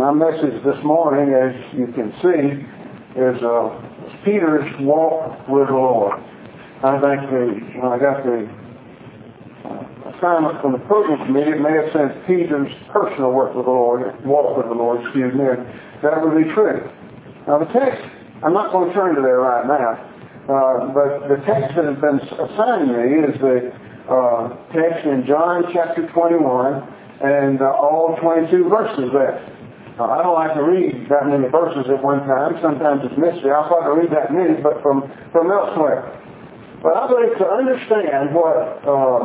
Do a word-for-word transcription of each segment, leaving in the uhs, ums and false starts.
My message this morning, as you can see, is uh, Peter's walk with the Lord. I think the, when I got the uh, assignment from the program committee, it may have sent Peter's personal work with the Lord, walk with the Lord, excuse me, and that would be true. Now the text, I'm not going to turn to there right now, uh, but the text that has been assigned to me is the uh, text in John chapter twenty-one and uh, all twenty-two verses there. Uh, I don't like to read that many verses at one time. Sometimes it's mystery. I'll try to read that many, but from, from elsewhere. But I believe to understand what uh,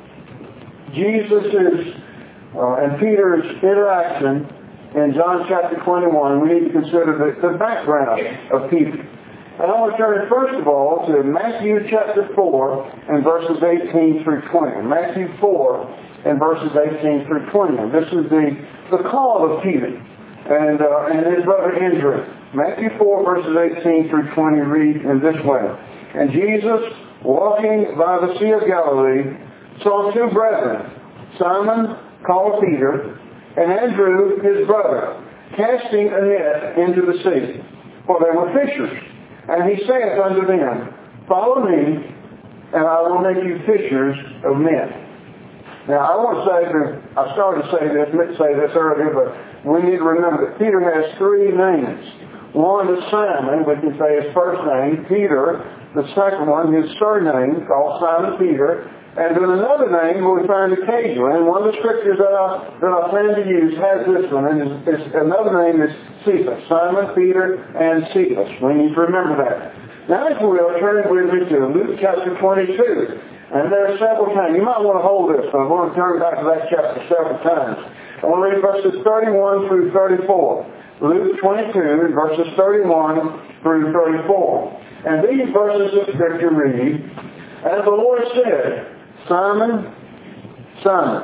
Jesus is uh, and Peter's interaction in John chapter twenty-one, we need to consider the, the background of Peter. And I want to turn first of all to Matthew chapter four and verses eighteen through twenty. Matthew four and verses eighteen through twenty. This is the, the call of Peter and, uh, and his brother Andrew. Matthew four verses eighteen through twenty read in this way. And Jesus, walking by the Sea of Galilee, saw two brethren, Simon called Peter, and Andrew his brother, casting a net into the sea, for they were fishers. And he saith unto them, Follow me, and I will make you fishers of men. Now, I want to say that, I started to say this, meant to say this earlier, but we need to remember that Peter has three names. One is Simon, we can say his first name, Peter. The second one, his surname, called Simon Peter. And then another name we find occasionally, and one of the scriptures that I, that I plan to use has this one, and it's, it's, another name is Cephas, Simon, Peter, and Cephas. We need to remember that. Now, if you will, turn with me to Luke chapter twenty-two. And there are several times. You might want to hold this, but I want to turn back to that chapter several times. I want to read verses thirty-one through thirty-four. Luke twenty-two, verses thirty-one through thirty-four. And these verses of Scripture read, And the Lord said, Simon, Simon,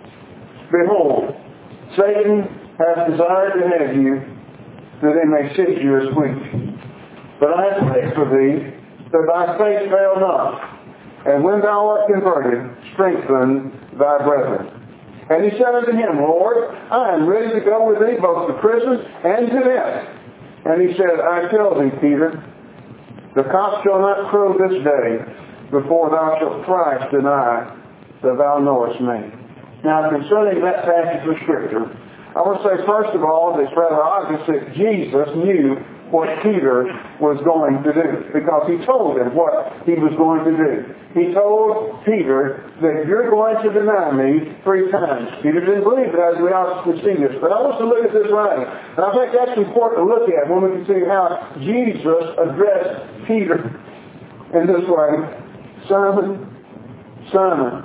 behold, Satan hath desired to have you, that he may sift you as wheat. But I have prayed for thee, that thy faith fail not. And when thou art converted, strengthen thy brethren. And he said unto him, Lord, I am ready to go with thee both to prison and to death. And he said, I tell thee, Peter, the cock shall not crow this day before thou shalt thrice deny that thou knowest me. Now, concerning that passage of Scripture, I want to say, first of all, that it's rather obvious that Jesus knew what Peter was going to do, because he told him what he was going to do. He told Peter that you're going to deny me three times. Peter didn't believe that, as we ought to see this. But I want to look at this writing. And I think that's important to look at when we can see how Jesus addressed Peter in this way. Simon, Simon,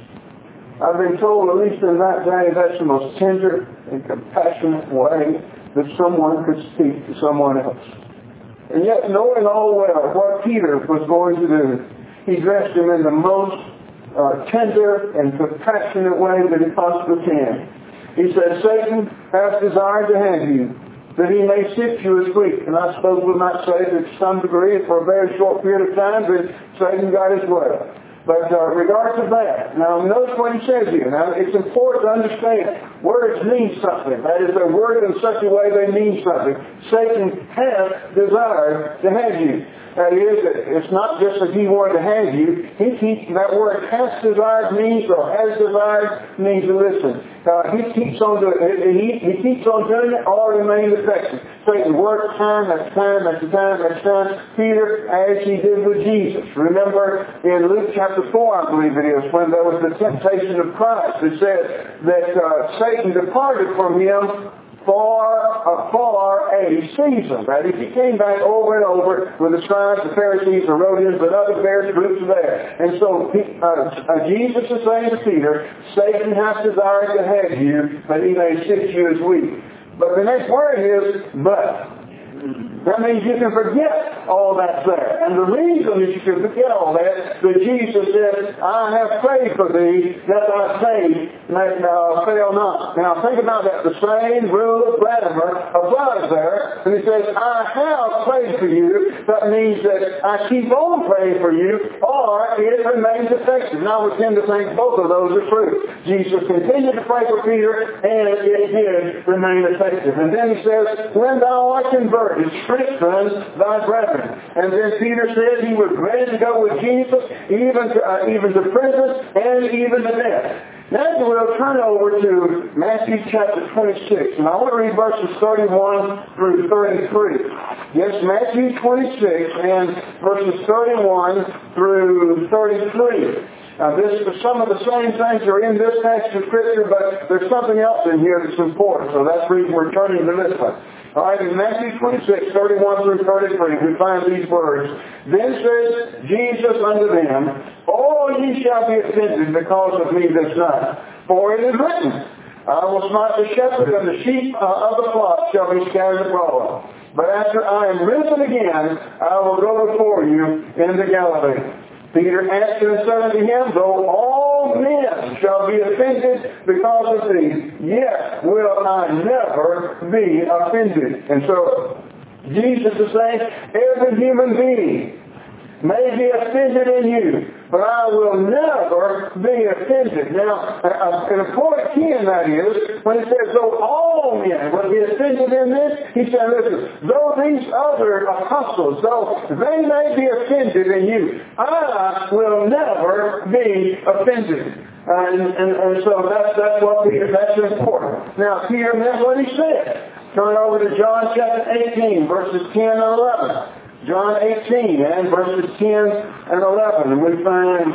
I've been told, at least in that day, that's the most tender and compassionate way that someone could speak to someone else. And yet, knowing all well what Peter was going to do, he dressed him in the most uh, tender and compassionate way that he possibly can. He said, Satan hath desired to have you, that he may sift you as wheat. And I suppose we might say that to some degree, for a very short period of time, that Satan got his way. But uh, regardless of that, now notice what he says here. Now, it's important to understand words mean something. That is, they're worded in such a way they mean something. Satan has desired to have you. That is, it's not just that he wanted to have you. He keeps, that word has desired means, or has desired means to listen. Uh, he keeps on doing he, he keeps on doing it, all remain affected. Satan worked time after time after time after time, Peter, as he did with Jesus. Remember in Luke chapter four, I believe it is, when there was the temptation of Christ, it said that uh, Satan departed from him for a, for a season. That is, he came back over and over with the scribes, the Pharisees, the Herodians, and other various groups there. And so uh, uh, Jesus is saying to Peter, Satan has desired to have you, but he may sift you as wheat. But the next word is, but. That means you can forget all that's there. And the reason that you can forget all that, that Jesus said, I have prayed for thee, that thy faith may uh, fail not. Now think about that. The same rule of grammar applies there. And he says, I have prayed for you. That means that I keep on praying for you all or it remains effective. Now we tend to think both of those are true. Jesus continued to pray for Peter, and it did remain effective. And then he says, when thou art converted, strengthen thy brethren. And then Peter said he was ready to go with Jesus, even to, uh, even to prison, and even to death. Now we'll turn over to Matthew chapter twenty-six, and I want to read verses thirty-one through thirty-three. Yes, Matthew twenty-six and verses thirty-one through thirty-three. Now this, some of the same things are in this passage of Scripture, but there's something else in here that's important, so that's the reason we're turning to this one. All right, in Matthew twenty-six, thirty-one through thirty-three, we find these words. Then says Jesus unto them, all ye shall be offended because of me this night. For it is written, I will smite the shepherd, and the sheep uh, of the flock shall be scattered abroad. But after I am risen again, I will go before you into Galilee. Peter answered and said unto him, though all men shall be offended because of thee, yet will I never be offended. And so Jesus is saying, every human being may be offended in you, but I will never be offended. Now, an important key in that is, when he says, though all men will be offended in this, he said, listen, though these other apostles, though they may be offended in you, I will never be offended. And, and, and so that's, that's what Peter, that's important. Now, Peter meant what he said. Turn over to John chapter eighteen, verses ten and eleven. John eighteen and verses ten and eleven. And we find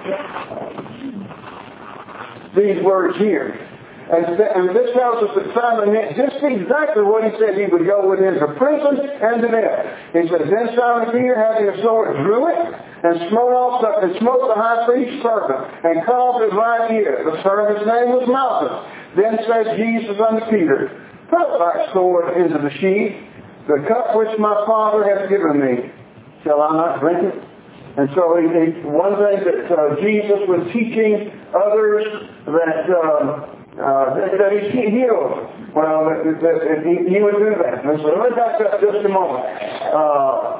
these words here. And, th- and this tells us that Simon meant just exactly what he said he would go with into prison and to death. He said, then Simon Peter, having a sword, drew it and smote off the, and smote the high priest's servant and cut off his right ear. The servant's name was Malchus. Then said Jesus unto Peter, put thy sword into the sheath. The cup which my Father hath given me, shall I not drink it? And so he, he, one thing that uh, Jesus was teaching others that, uh, uh, that, that he healed. Well, that, that, that he, he would do that. And so let me back up just a moment. Uh,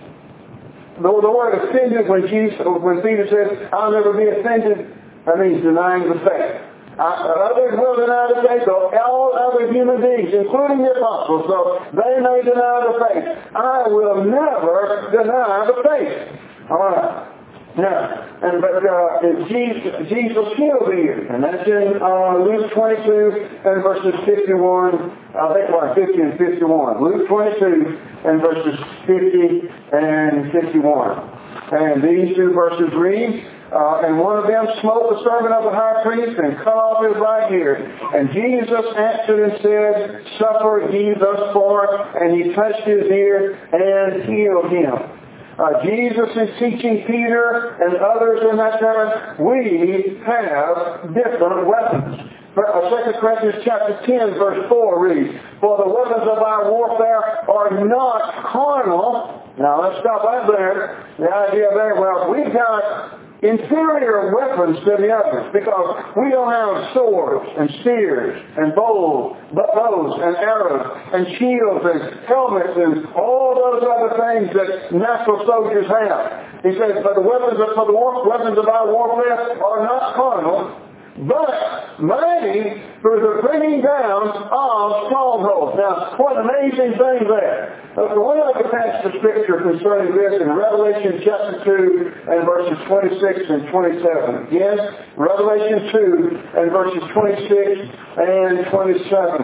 the, the word offended, when Jesus, when Peter says, I'll never be offended, that means denying the faith. Uh, others will deny the faith, though all other human beings, including the apostles, so they may deny the faith. I will never deny the faith. All right. Now, and but uh, Jesus, Jesus healed the ear, and that's in uh, Luke twenty-two and verses fifty-one. I think like fifty and fifty-one. Luke twenty-two and verses fifty and fifty-one. And these two verses read. Uh, and one of them smote the servant of the high priest and cut off his right ear. And Jesus answered and said, suffer ye thus far. And he touched his ear and healed him. Uh, Jesus is teaching Peter and others in that time, we have different weapons. Second Corinthians chapter ten verse four reads, for the weapons of our warfare are not carnal. Now let's stop right there. The idea there, well, we've got inferior weapons to the others because we don't have swords and spears and bows, bows and arrows and shields and helmets and all those other things that natural soldiers have. He says, but the weapons of, the war, weapons of our warfare are not carnal, but mighty through the bringing down of strongholds. Now, what an amazing thing there. Uh, one other passage of Scripture concerning this in Revelation chapter two and verses twenty-six and twenty-seven. Again, Revelation two and verses twenty-six and twenty-seven.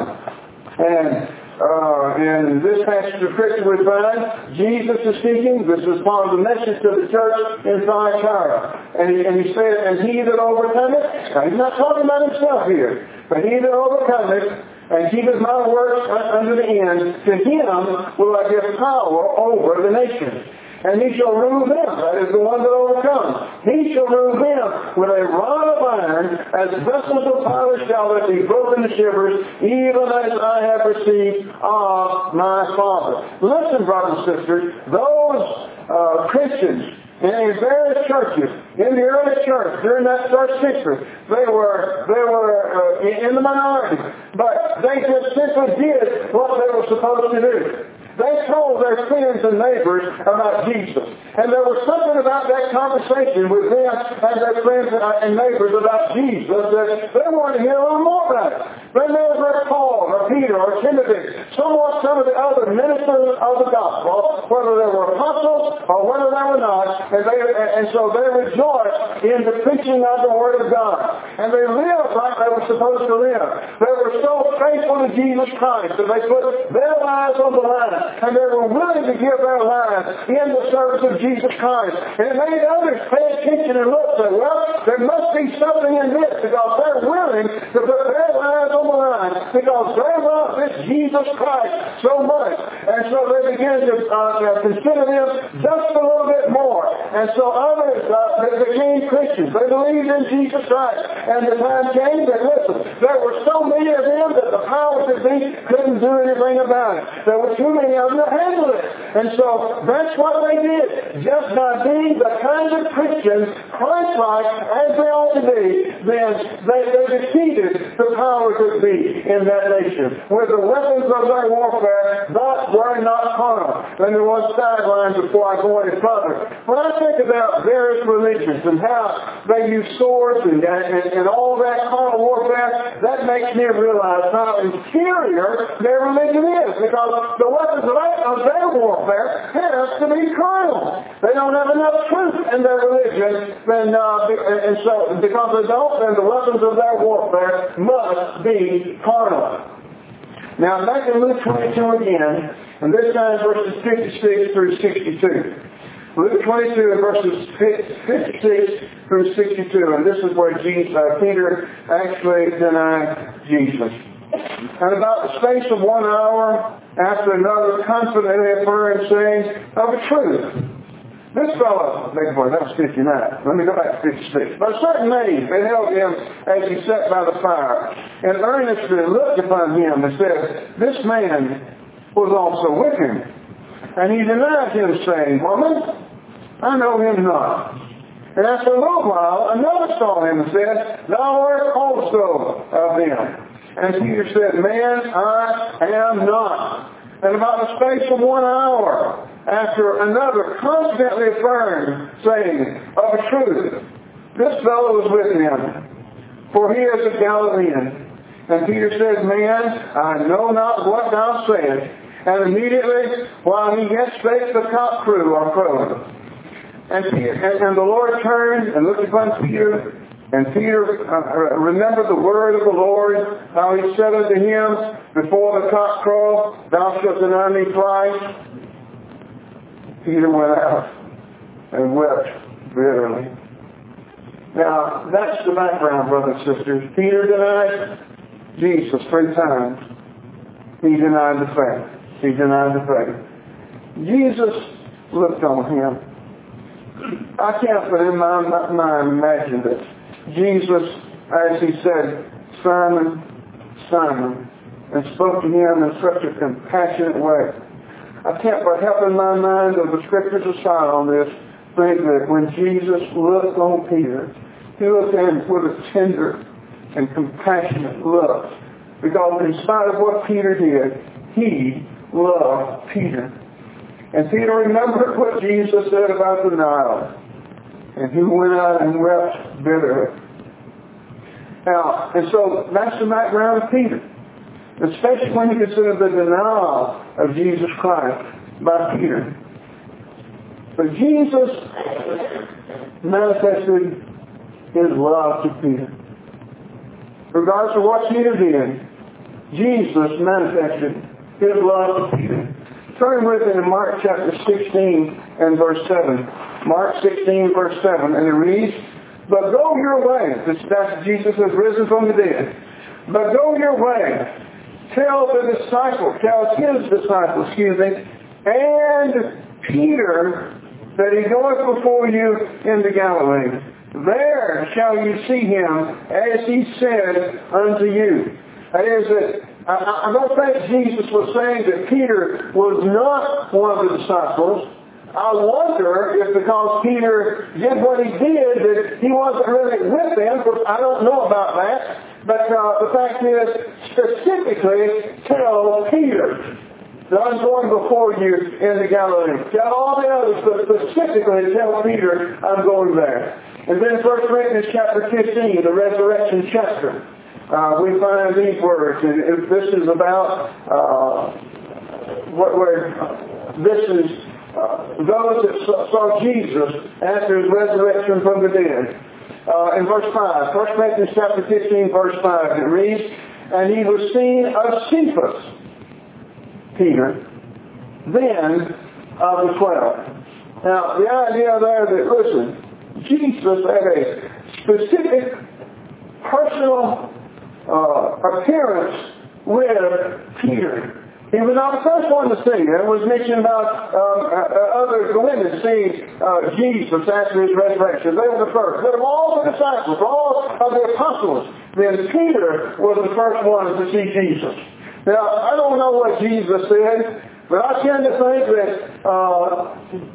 And Uh, in this passage of Scripture we find Jesus is speaking. This is part of the message to the church in Thyatira. And he, and he said, and he that overcometh, now he's not talking about himself here, but he that overcometh and keepeth my works unto the end, to him will I give power over the nations. And he shall rule them, that is the one that overcomes. He shall rule them with a rod of iron, as vessels of power shall they be broken to shivers, even as I have received of my Father. Listen, brothers and sisters, those uh, Christians in various churches, in the early church, during that first century, they were they were uh, in the minority, but they just simply did what they were supposed to do. they told their friends and neighbors about Jesus. And there was something about that conversation with them and their friends and neighbors about Jesus that they wanted to hear a little more about it. Then there was Paul or Peter or Timothy, somewhat some of the other ministers of the gospel, whether they were apostles or whether they were not, and, they, and so they rejoiced in the preaching of the Word of God. And they lived like they were supposed to live. They were so faithful to Jesus Christ that they put their lives on the line, and they were willing to give their lives in the service of Jesus Christ. And it made others pay attention and look and say, well, there must be something in this, because they're willing to put their lives on the line because they love this Jesus Christ so much. And so they began to uh, consider them just a little bit more. And so others uh, they became Christians. They believed in Jesus Christ. And the time came that, listen, there were so many of them that the powers that be couldn't do anything about it. There were too many of them to handle it. And so that's what they did. Just by being the kind of Christians, Christ-like, as they ought to be, then they, they defeated the powers that be in that nation. With the weapons of their warfare, that were not carnal. Then there was sideline before I go any further. When I think about various religions and how they use swords and, and, and all that carnal warfare, that makes me realize how inferior their religion is, because the weapons of, of their warfare has to be carnal. They don't have enough truth in their religion, then, uh, and so because they don't, then the weapons of their warfare must be carnal. Now back in Luke twenty-two again, and this time verses fifty-six through sixty-two. Luke twenty-two and verses fifty-six through sixty-two, and this is where Jesus, uh, Peter actually denied Jesus. And about the space of one hour, after another confidently affirmed, saying, of a truth, this fellow, big boy, that was fifty-nine. Let me go back to fifty-six. But a certain maid beheld him as he sat by the fire, and earnestly looked upon him and said, this man was also with him. And he denied him, saying, woman, I know him not. And after a little while, another saw him and said, thou art also of them. And Peter said, man, I am not. And about the space of one hour, after another confidently affirmed, saying, of a truth, this fellow was with him, for he is a Galilean. And Peter said, man, I know not what thou sayest. And immediately, while he yet spake, the cock crew or crowed. And, and, and the Lord turned and looked upon Peter. And Peter uh, remembered the word of the Lord, how he said unto him, before the cock crow, thou shalt deny me twice. Peter went out and wept bitterly. Now, that's the background, brothers and sisters. Peter denied Jesus three times. He denied the faith. He denied the faith. Jesus looked on him. I can't but in my mind imagine this. Jesus, as he said, Simon, Simon, and spoke to him in such a compassionate way. I can't but help in my mind, though the scriptures are silent on this, think that when Jesus looked on Peter, he looked at him with a tender and compassionate look. Because in spite of what Peter did, he loved Peter. And Peter remembered what Jesus said about the Nile. And he went out and wept bitterly. Now, and so that's the background of Peter. Especially when you consider the denial of Jesus Christ by Peter. But Jesus manifested his love to Peter. Regardless of what Peter did, Jesus manifested his love to Peter. Turn with me to Mark chapter sixteen and verse seven. Mark sixteen verse seven, and it reads, but go your way. This is after Jesus has risen from the dead. But go your way. Tell the disciple, tell his disciple, excuse me, and Peter that he goeth before you into Galilee. There shall you see him as he said unto you. That is, that I, I don't think Jesus was saying that Peter was not one of the disciples. I wonder if because Peter did what he did that he wasn't really with them. I don't know about that. But uh, the fact is, specifically tell Peter. that I'm going before you into Galilee. Tell all the others, but specifically tell Peter I'm going there. And then First Corinthians chapter fifteen, the resurrection chapter, uh, we find these words. And if this is about uh, what where this is uh, those that saw Jesus after his resurrection from the dead. Uh, in verse five, First Corinthians chapter fifteen, verse five, it reads, "And he was seen of Cephas," Peter, "then of the twelve." Now, the idea there that, listen, Jesus had a specific personal uh, appearance with Peter. He was not the first one to see it. It was mentioned about um, uh, other women seeing uh, Jesus after his resurrection. They were the first. But of all the disciples, all of the apostles, then Peter was the first one to see Jesus. Now, I don't know what Jesus said, but I tend to think that uh,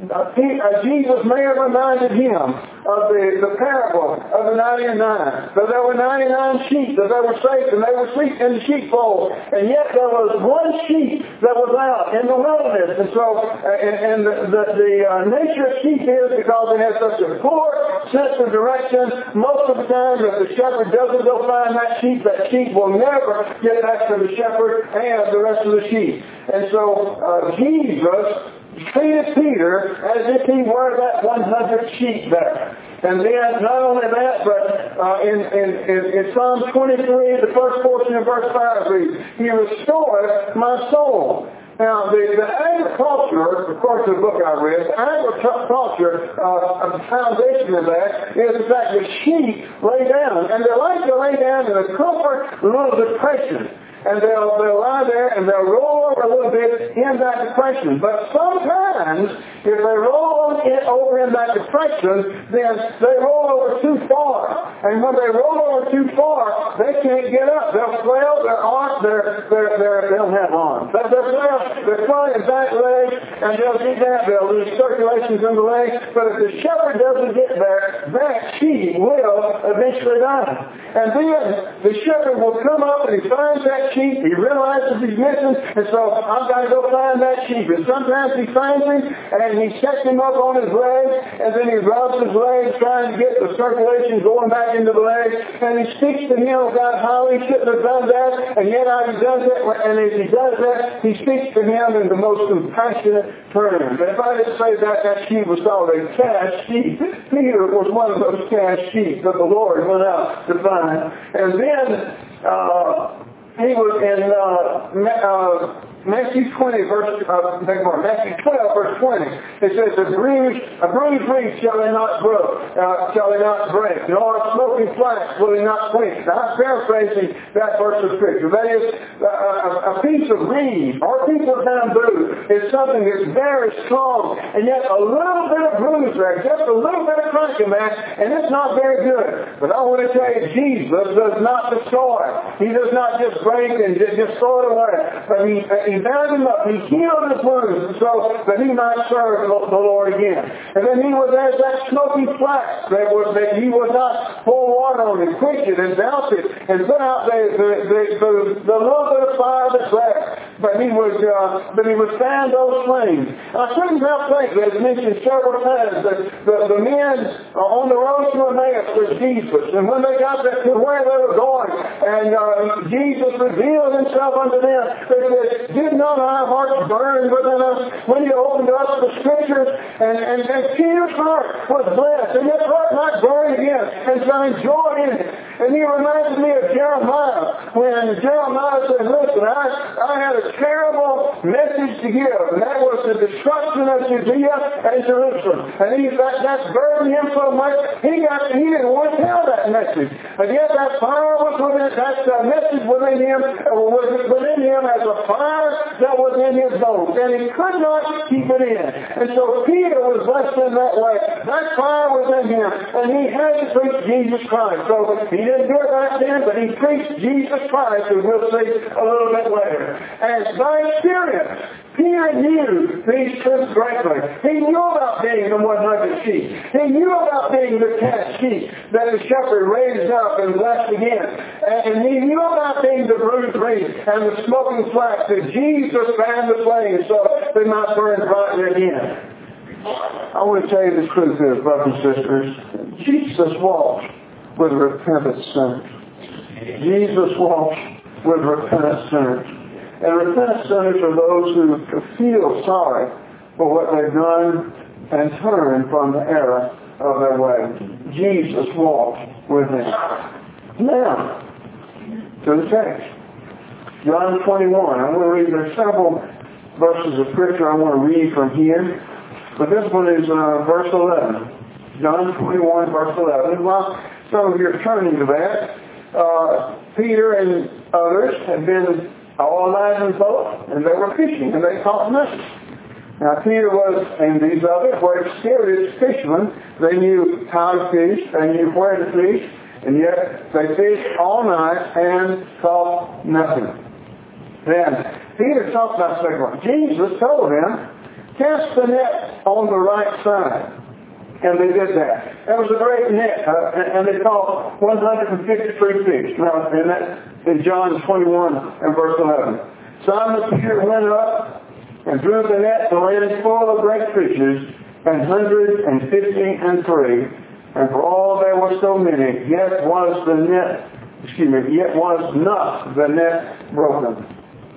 Jesus may have reminded him of the, the parable of the ninety-nine. That there were ninety-nine sheep, that they were safe, and they were asleep in the sheepfold. And yet there was one sheep that was out in the wilderness. And so, uh, and, and the, the, the uh, nature of sheep is because it has such a poor sense of direction. Most of the time, if the shepherd doesn't go find that sheep, that sheep will never get back to the shepherd and the rest of the sheep. And so, uh, Jesus treated Peter as if he were that one hundred sheep there. And then, not only that, but uh, in, in, in, in Psalm twenty-three, the first portion of verse five reads, "He restored my soul." Now, the, the agriculture, of course, the book I read, the agriculture, uh, the foundation of that is the fact that sheep lay down. And they like to lay down in a comfort, a little depression. And they'll, they'll lie there and they'll roll over a little bit in that depression. But sometimes, if they roll over in that depression, then they roll over too far. And when they roll over too far, they can't get up. They'll flail their arms, their, their, their, they don't have arms. They'll flail their front and back legs, and they'll do that. They'll lose circulations in the legs. But if the shepherd doesn't get there, that sheep will eventually die. And then the shepherd will come up and he finds that sheep. He realizes he's missing, and so I've got to go find that sheep. And sometimes he finds him, and he sets him up on his leg, and then he rubs his leg, trying to get the circulation going back into the leg. And he speaks to him about how he shouldn't have done that, and yet how he does it. And as he does that, he speaks to him in the most compassionate terms. And if I didn't say that, that sheep was called a cast sheep. Peter was one of those cast sheep that the Lord went out to find. And then, uh, he was in uh, uh, Matthew twenty, verse, uh, Matthew twelve, verse twenty. It says, "A bruised, a bruised reed shall he not break, uh, shall he not break, nor a smoking flax will he not quench." Now, I'm paraphrasing that verse of Scripture. That is, uh, a, a piece of reed or a piece of bamboo is something that's very strong, and yet a little bit of bruise there, just a little bit of crack in that, and it's not very good. But I want to tell you, Jesus does not destroy. He does not just break and just, just throw it away. But he, he bound him up. He healed his wounds so that he might serve the Lord again. And then he was as that smoking flax that, was, that he would not pour water on and quench it and douse it and put out the, the, the, the, the little bit of fire that's there. But he was, uh, but he would fan those flames. I couldn't help think that it's mentioned several times that the, the men on the road to Emmaus was Jesus. And when they got to where they were going, and uh, Jesus revealed himself unto them, they said, "Did not our hearts burn within us when you opened up the Scriptures?" And, and, and Peter's heart was blessed, and his heart might burn again and find joy in it. And he reminded me of Jeremiah, when Jeremiah said, "Listen, I, I had a terrible message to give, and that was the destruction of Judea and Jerusalem." And he, that, that burdened him so much, he got he didn't want to tell that message. But yet that fire was within, that uh, message within him, uh, was within him as a fire that was in his bones, and he could not keep it in. And so Peter was blessed in that way. That fire was in him, and he had to preach Jesus Christ. So he didn't do it right then, but he preached Jesus Christ, as we'll see a little bit later. And by experience, Peter knew these truths greatly. He knew about being the one hundred sheep. He knew about being the cast sheep that his shepherd raised up and blessed again. And he knew about being the bruised reed. flame and the smoking flax, that Jesus fanned the flame so they might burn brightly again. I want to tell you the truth here, brothers and sisters. Jesus walked with repentant sinners. Jesus walked with repentant sinners. And repentant sinners are those who feel sorry for what they've done and turn from the error of their way. Jesus walked with them. Now, to the text. John twenty-one. I'm going to read, there's several verses of Scripture I want to read from here. But this one is uh, verse eleven. John twenty-one, verse eleven. While some of you are turning to that, uh, Peter and others had been all night in the boat, and they were fishing, and they caught nothing. Now Peter was, and these others were experienced fishermen. They knew how to fish, they knew where to fish, and yet they fished all night and caught nothing. Then Peter talked about the second one. Jesus told them, cast the net on the right side. And they did that. That was a great net. Uh, and they caught one hundred fifty-three fish. Now, in, that, in John twenty-one and verse eleven. Simon Peter went up and drew the net to land full of great fishes, and hundred and fifty and three. And for all there were so many, yet was the net, excuse me, yet was not the net broken.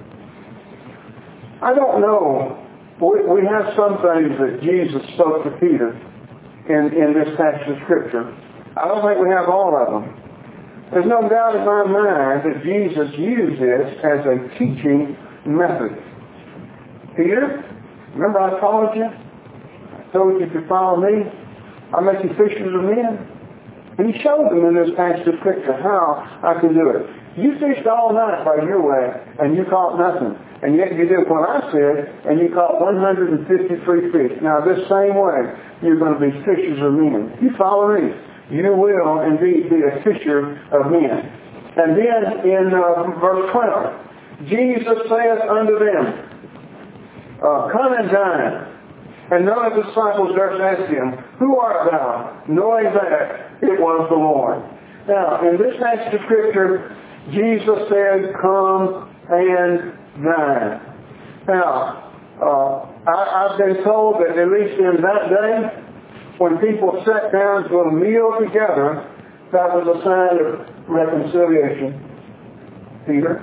I don't know. We, we have some things that Jesus spoke to Peter in, in this passage of Scripture. I don't think we have all of them. There's no doubt in my mind that Jesus used this as a teaching method. Peter, remember I told you? I told you to follow me. I'll make you fishers of men. And he showed them in this passage of Scripture how I can do it. You fished all night by your way, and you caught nothing. And yet you did what I said, and you caught one hundred fifty-three fish. Now this same way, you're going to be fishers of men. You follow me. You will indeed be a fisher of men. And then in uh, verse twelve, Jesus saith unto them, uh, come and dine. And none of the disciples durst ask him, who art thou? Knowing that it was the Lord. Now, in this passage of Scripture, Jesus said, come and dine. Now, uh, I, I've been told that at least in that day, when people sat down to a meal together, that was a sign of reconciliation. Peter,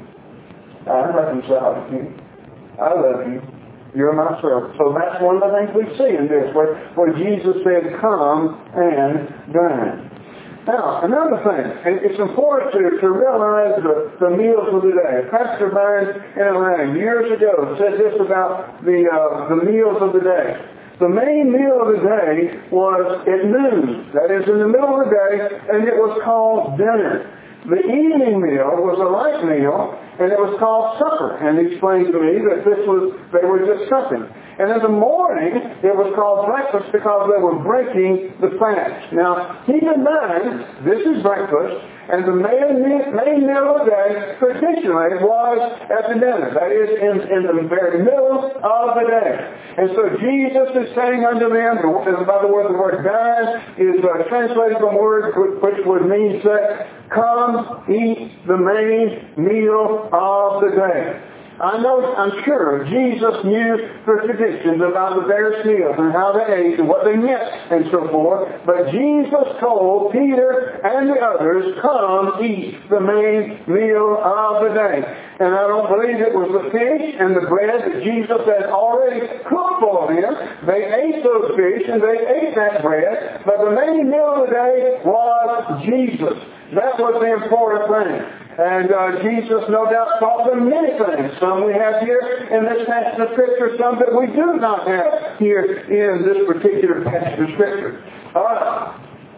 I'm reconciled to you. I love you. You're my servant. So that's one of the things we see in this, where, where Jesus said, come and dine. Now, another thing, and it's important to, to realize the, the meals of the day. Pastor Barnes in Atlanta years ago said this about the, uh, the meals of the day. The main meal of the day was at noon. That is in the middle of the day, and it was called dinner. The evening meal was a light meal, and it was called supper. And he explained to me that this was, they were just supping. And in the morning, it was called breakfast because they were breaking the fast. Now, keep in mind, this is breakfast, and the main, main meal of the day traditionally was at the dinner. That is, in, in the very middle of the day. And so Jesus is saying unto them, by the word, the word dine is uh, translated from a word which would mean say, come eat the main meal of the day. I know, I'm sure, Jesus knew the traditions about the various meals and how they ate and what they meant and so forth. But Jesus told Peter and the others, come eat the main meal of the day. And I don't believe it was the fish and the bread that Jesus had already cooked for them. They ate those fish and they ate that bread. But the main meal of the day was Jesus. That was the important thing. And uh, Jesus, no doubt, taught them many things. Some we have here in this passage of Scripture, some that we do not have here in this particular passage of Scripture. All right.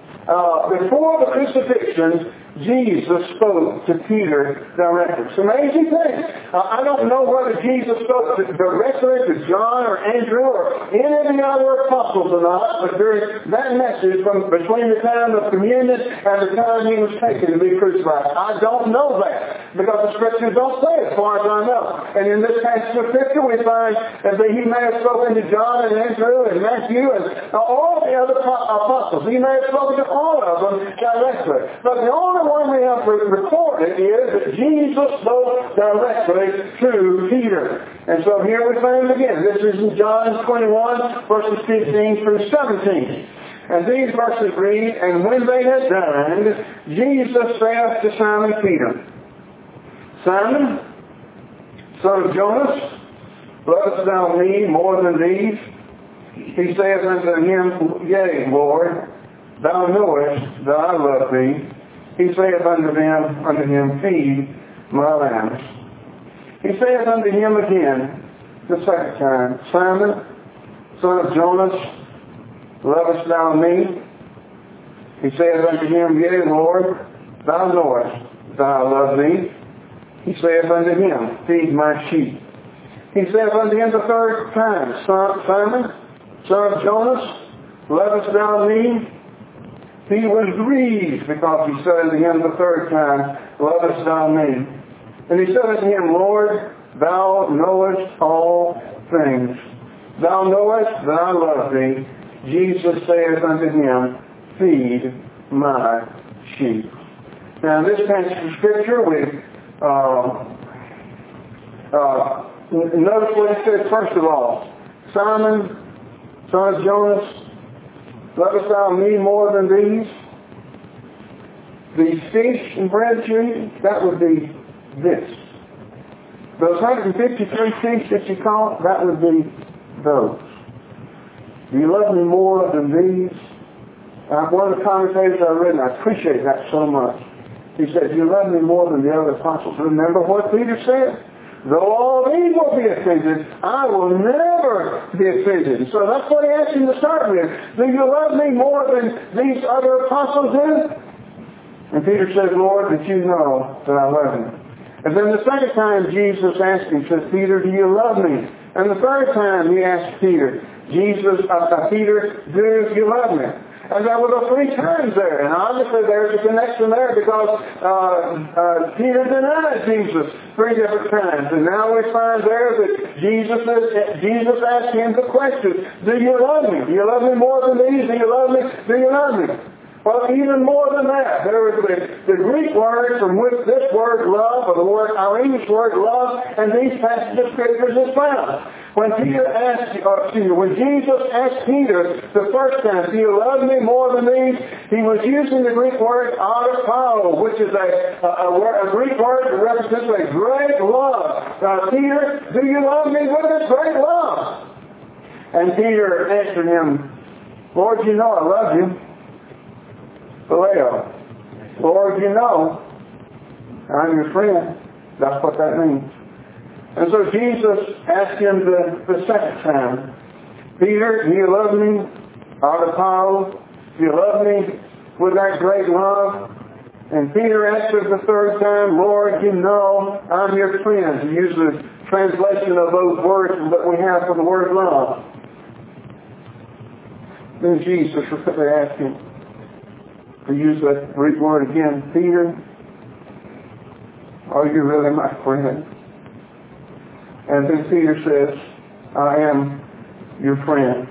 Uh, before the crucifixion, Jesus spoke to Peter directly. It's an amazing thing. Uh, I don't know whether Jesus spoke to, directly to John or Andrew or any of the other apostles or not, but during that message from between the time of communion and the time he was taken to be crucified. I don't know that because the Scriptures don't say it as far as I know. And in this passage of Scripture we find that he may have spoken to John and Andrew and Matthew and all the other apostles. He may have spoken to all of them directly. But the only one we have recorded is that Jesus spoke directly to Peter. And so here we find it again. This is in John twenty-one, verses fifteen through seventeen. And these verses read, "And when they had dined, Jesus saith to Simon Peter, Simon, son of Jonas, lovest thou me more than these? He saith unto him, Yea, Lord, thou knowest that I love thee. He saith unto them, unto him, Feed my lambs. He saith unto him again, the second time, Simon, son of Jonas, lovest thou me? He saith unto him, Yea, Lord, thou knowest that I love thee. He saith unto him, Feed my sheep. He saith unto him the third time, Simon, son of Jonas, lovest thou me? He was grieved because he said unto him the third time, Lovest thou me? And he said unto him, Lord, thou knowest all things. Thou knowest that I love thee. Jesus saith unto him, Feed my sheep. Now in this passage of Scripture, we uh, uh, notice what it says first of all. Simon, son of Jonas, lovest thou me more than these? These fish and bread trees, that would be this. Those one hundred fifty-three fish that you caught, that would be those. Do you love me more than these? Uh, one of the commentators I read, and I appreciate that so much. He said, do you love me more than the other apostles? Remember what Peter said? Though all these will be offended, I will never be offended. And so that's what he asked him to start with. Do you love me more than these other apostles did? And Peter said, Lord, that you know that I love you. And then the second time Jesus asked him, says, Peter, do you love me? And the third time he asked Peter, Jesus, uh, Peter, do you love me? And there were the three times there. And obviously there's a connection there because uh, uh, Peter denied Jesus three different times. And now we find there that Jesus is, Jesus asked him the question, do you love me? Do you love me more than these? Do you love me? Do you love me? Well, even more than that, there is the, the Greek word from which this word love, or the word, our English word love, and these passages of Scriptures is found. When Peter asked, or excuse me, when Jesus asked Peter the first time, do you love me more than these? He was using the Greek word agapao, which is a, a, a, a Greek word that represents a great love. Now, Peter, do you love me with this great love? And Peter answered him, Lord, you know I love you. Phileo. Lord, you know I'm your friend. That's what that means. And so Jesus asked him the, the second time, Peter, do you love me? Agapao, do you love me with that great love? And Peter answered the third time, Lord, you know I'm your friend. He used the translation of those words that we have for the word love. Then Jesus repeatedly asked him, to use that Greek word again, Peter, are you really my friend? And then Peter says, I am your friend.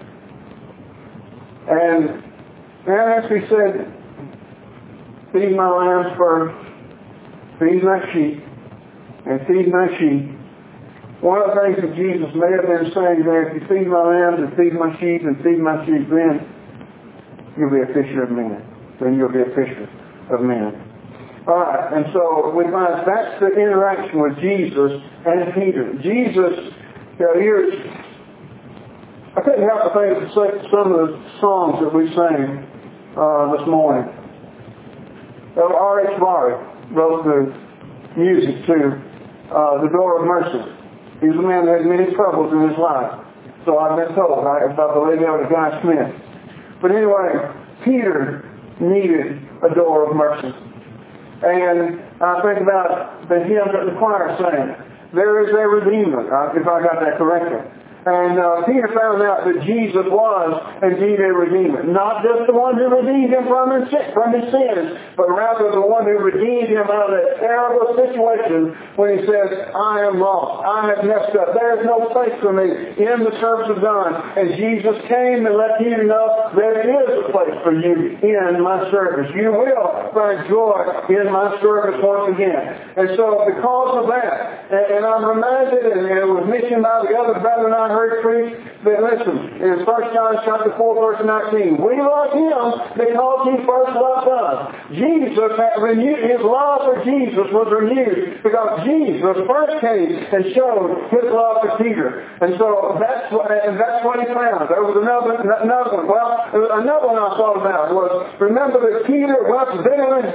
And then as he said, feed my lambs first, feed my sheep, and feed my sheep. One of the things that Jesus may have been saying there, if you feed my lambs and feed my sheep and feed my sheep, then you'll be a fisher of men. Then you'll be a fisher of men. All right, and so we find that's the interaction with Jesus and Peter. Jesus, you know, here's, I couldn't help but think of some of the songs that we sang uh, this morning. Uh, R H Barry wrote the music to uh, The Door of Mercy. He's a man that had many troubles in his life. So I've been told right, about the lady over to Guy Smith. But anyway, Peter needed a door of mercy. And I think about the hymn that the choir sang. There is a Redeemer, uh, if I got that correctly. And uh, Peter found out that Jesus was indeed a Redeemer. Not just the one who redeemed him from his, from his sins, but rather the one who redeemed him out of that terrible situation when he says, I am lost. I have messed up. There is no place for me in the service of God. And Jesus came and let Peter know there is a place for you in my service. You will find joy in my service once again. And so because of that, and, and I'm reminded, and it was mentioned by the other brethren I heard preach, that listen, in First John chapter four, verse nineteen, we love him because he first loved us. Jesus had renewed, his love for Jesus was renewed because Jesus first came and showed his love to Peter. And so that's what, and that's what he found. There was another, another one. Well, another one I thought about was, remember that Peter was bitterly,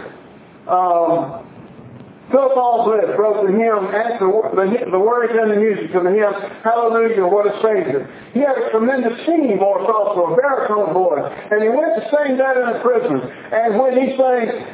um, Philip Allsworth wrote the hymn, the, the, the words and the music of the hymn, Hallelujah, What a Savior. He had a tremendous singing voice also, a baritone voice. And he went to sing that in a prison. And when he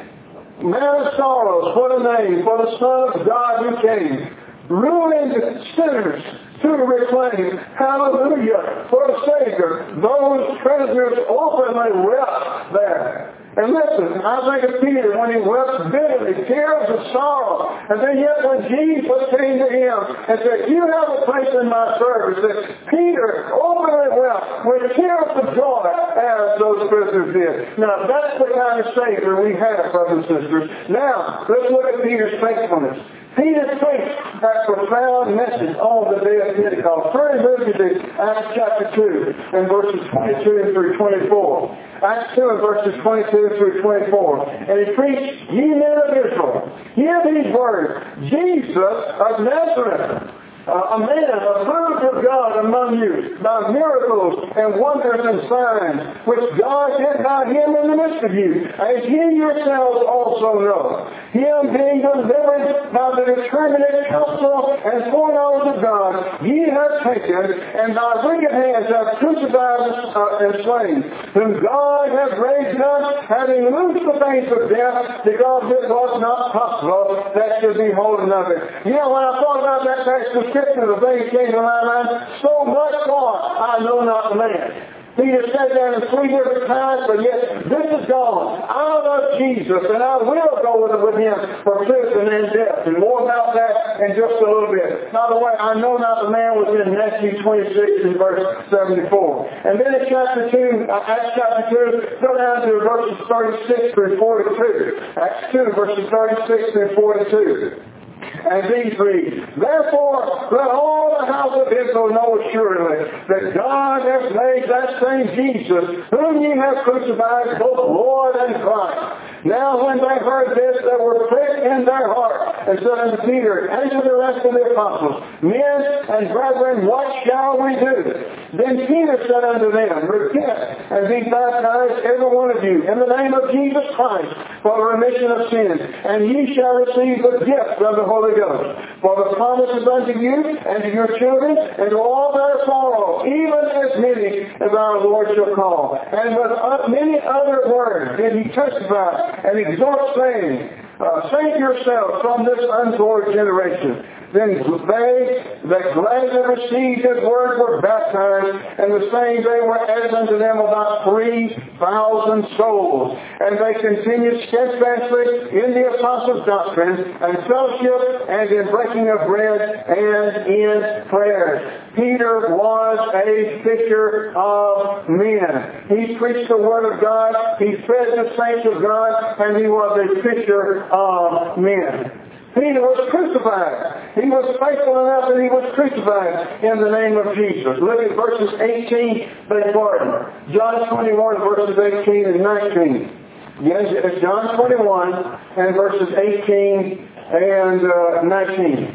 sang, Man of Sorrows, what a name, for the Son of God who came, ruined sinners to reclaim, Hallelujah, for the Savior. Those prisoners openly wept there. And listen, I think of Peter when he wept bitterly, tears of sorrow. And then yet when Jesus came to him and said, you have a place in my service, that Peter openly wept with tears of joy as those prisoners did. Now that's the kind of Savior we have, brothers and sisters. Now, let's look at Peter's faithfulness. Peter preached that profound message on the day of Pentecost. Turn with me to Acts chapter two and verses twenty-two through twenty-four. Acts two and verses twenty-two through twenty-four. And he preached, ye men of Israel, hear these words, Jesus of Nazareth, Uh, a man approved of God among you by miracles and wonders and signs, which God did by him in the midst of you, as ye yourselves also know. Him being delivered by the determinate counsel and foreknowledge of God, ye have taken, and by wicked hands have crucified uh, and slain, whom God hath raised up, having loosed the pains of death, because it was not possible that should be holden of it. You know, when I thought about that text of Scripture, the thing came to my mind, so much more, I know not the man. Peter said that in three different times, but yet this is gone. I love Jesus, and I will go with, with him for prison and death. And more about that in just a little bit. By the way, I know not the man was in Matthew twenty-six and verse seventy-four. And then in chapter two, Acts chapter two, go down to verses thirty-six through forty-two. Acts two, verses thirty-six through forty-two. And these read, therefore, let all the house of Israel know assuredly that God hath made that same Jesus, whom ye have crucified, both Lord and Christ. Now when they heard this, they were pricked in their heart, and said unto Peter, and to the rest of the apostles, Men and brethren, what shall we do? Then Peter said unto them, Repent, and be baptized, every one of you, in the name of Jesus Christ, for the remission of sins, and ye shall receive the gift of the Holy Ghost. For the promise is unto you, and to your children, and to all that sorrow, even as many as our Lord shall call. And with many other words did he testify and exhort, saying, uh, Save yourselves from this untoward generation. Then they that gladly received his word were baptized, and the same day were added unto them about three thousand souls. And they continued steadfastly in the apostles' doctrine, and fellowship, and in breaking of bread, and in prayers. Peter was a fisher of men. He preached the word of God, he fed the saints of God, and he was a fisher of men. Peter was crucified. He was faithful enough that he was crucified in the name of Jesus. Look at verses eighteen, beg pardon. John twenty-one, verses eighteen and nineteen. Yes, it's John twenty-one and verses eighteen and uh, nineteen.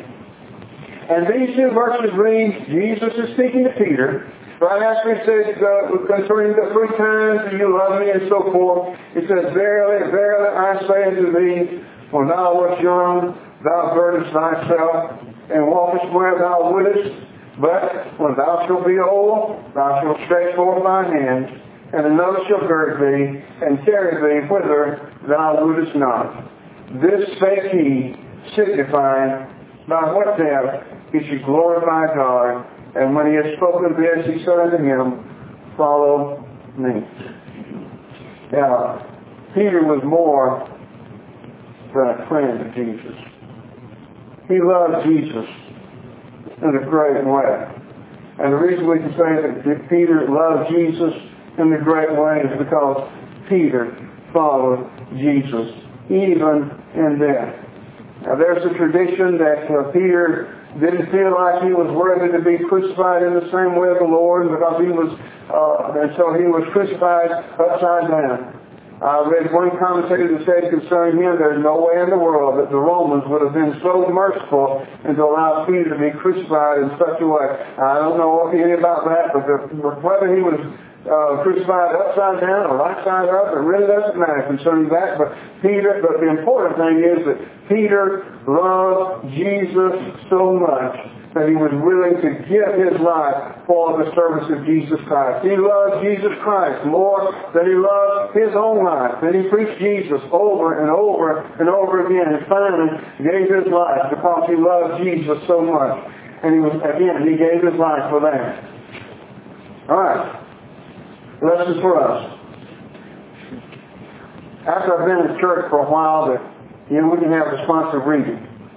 And these two verses read, Jesus is speaking to Peter. Right after he says, uh, concerning the three times you love me and so forth, he says, Verily, verily, I say unto thee, when thou wast young, thou girdest thyself, and walkest where thou wouldest. But when thou shalt be old, thou shalt stretch forth thy hand, and another shall gird thee, and carry thee whither thou wouldest not. This spake he, signifying by what death he should glorify God. And when he had spoken this, he said unto him, follow me. Now, Peter was more than a friend of Jesus. He loved Jesus in a great way. And the reason we can say that Peter loved Jesus in a great way is because Peter followed Jesus, even in death. Now there's a tradition that uh, Peter didn't feel like he was worthy to be crucified in the same way of the Lord because he was, uh, and so he was crucified upside down. I read one commentator that said concerning him, there's no way in the world that the Romans would have been so merciful and to allow Peter to be crucified in such a way. I don't know anything about that, but the, whether he was uh, crucified upside down or right side up, it really doesn't matter concerning that. But Peter, but the important thing is that Peter loved Jesus so much that he was willing to give his life for the service of Jesus Christ. He loved Jesus Christ more than he loved his own life. And he preached Jesus over and over and over again. And finally gave his life because he loved Jesus so much. And he was, again, he gave his life for that. All right. Lesson for us. After I've been in church for a while, that you know, we can have responsive reading.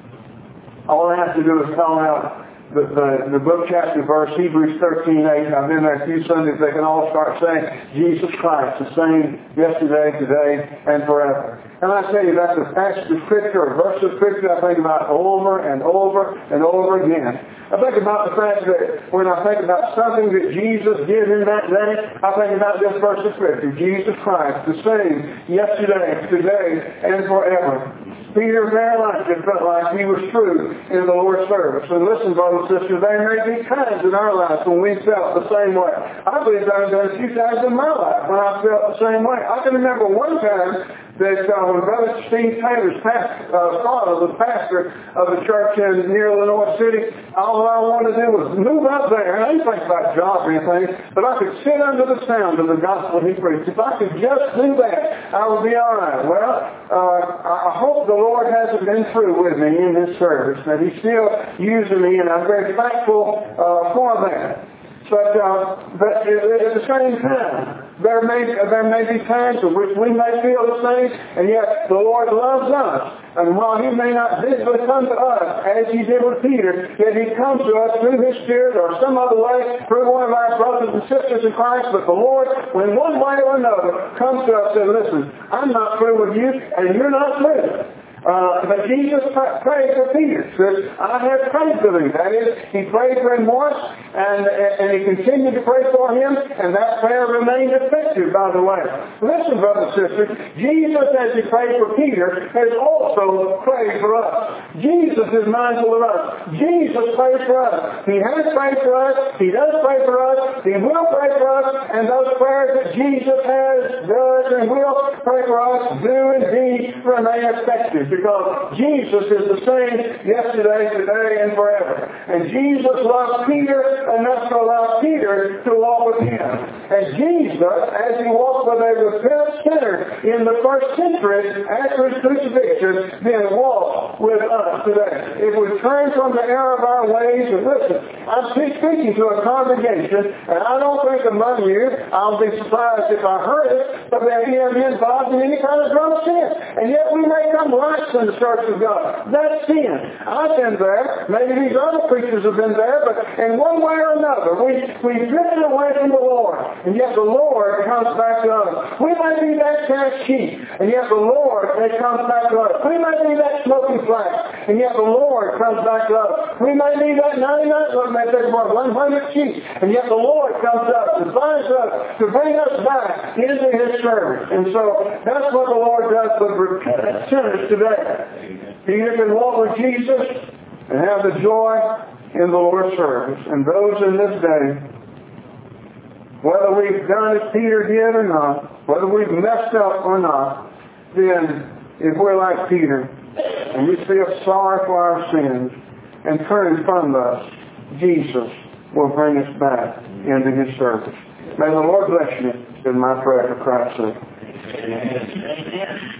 All I have to do is call out The, the, the book, chapter, verse, Hebrews thirteen eight. I've been there a few Sundays. They can all start saying, Jesus Christ, the same yesterday, today, and forever. And I tell you, that's a passage of Scripture, a verse of Scripture I think about over and over and over again. I think about the fact that when I think about something that Jesus did in that day, I think about this verse of Scripture, Jesus Christ, the same yesterday, today, and forever. Peter very much just felt like he was true in the Lord's service. And listen, brothers and sisters, there may be times in our lives when we felt the same way. I believe there have been a few times in my life when I felt the same way. I can remember one time that uh, when Brother Steve Taylor's past, uh, father was pastor of a church in near Illinois City, all I wanted to do was move up there. I didn't think about a job or anything, but I could sit under the sound of the gospel he preached. If I could just do that, I would be all right. Well, uh, I hope the Lord hasn't been through with me in His service, that He's still using me, and I'm very thankful uh, for that. But, uh, but at the same time, there may, there may be times in which we may feel the same, and yet the Lord loves us. And while He may not visibly come to us, as He did with Peter, yet He comes to us through His Spirit or some other way, through one of our brothers and sisters in Christ. But the Lord, when one way or another, comes to us and listen, I'm not through with you, and you're not through. Uh, but Jesus prayed for Peter. Says, I have prayed for him. That is, he prayed for him once, and, and he continued to pray for him, and that prayer remained effective, by the way. Listen, brothers and sisters, Jesus, as he prayed for Peter, has also prayed for us. Jesus is mindful of us. Jesus prays for us. He has prayed for us. He does pray for us. He will pray for us. And those prayers that Jesus has, does, and will pray for us do indeed remain effective. Because Jesus is the same yesterday, today, and forever. And Jesus loved Peter enough to allow Peter to walk with Him. And Jesus, as He walked with a repentant sinner in the first century after His crucifixion, then walked with us today. If we turn from the error of our ways, and listen, I'm speaking to a congregation, and I don't think among you, I'll be surprised if I heard it, but that He has been involved in any kind of drama sin. And yet we may come right in the church of God. That's sin. I've been there. Maybe these other preachers have been there, but in one way or another, we, we've drifted away from the Lord. And yet the Lord comes back to us. We may be that cast sheep, and yet the Lord comes back to us. We may be that smoking flax, and yet the Lord comes back to us. We may be that ninety-nine, or maybe one hundred sheep, and yet the Lord comes to us and finds us to bring us back into His service. And so that's what the Lord does with repentant sinners today. Peter can walk with Jesus and have the joy in the Lord's service. And those in this day, whether we've done as Peter did or not, whether we've messed up or not, then if we're like Peter and we feel sorry for our sins and turn from us, Jesus will bring us back into His service. May the Lord bless you in my prayer for Christ's sake. Amen.